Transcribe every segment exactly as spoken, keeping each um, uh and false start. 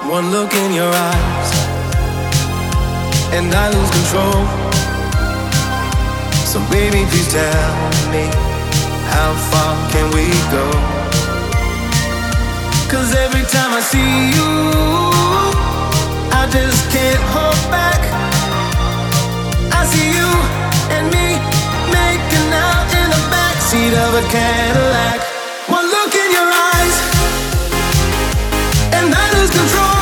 One look in your eyes, and I lose control. So baby, please tell me, how far can we go? 'Cause every time I see you, I just can't hold back. I see you and me making out in the backseat of a Cadillac. One look in your eyes, and I lose control.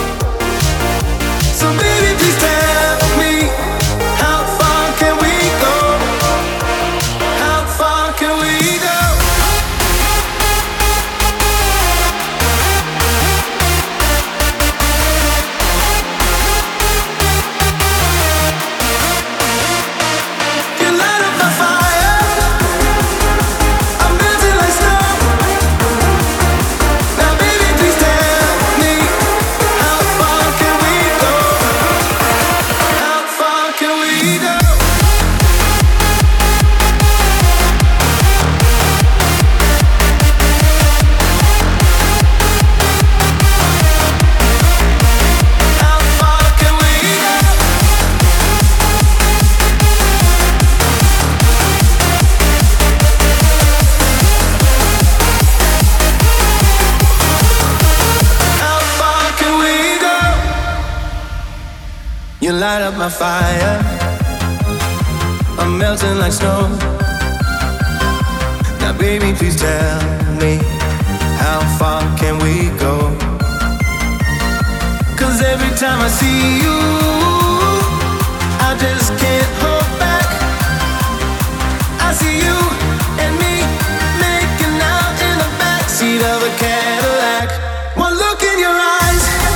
So baby, please tell me, how far can we go? How far can we go? You light up my fire, I'm melting like snow. Now baby, please tell me, how far can we go? How far can we go? How far can we go? How far can we go? You light up my fire, I'm melting like snow. Now baby, please tell me, how far can we go? 'Cause every time I see you, I just can't hold back. I see you and me making out in the backseat of a Cadillac. One look in your eyes,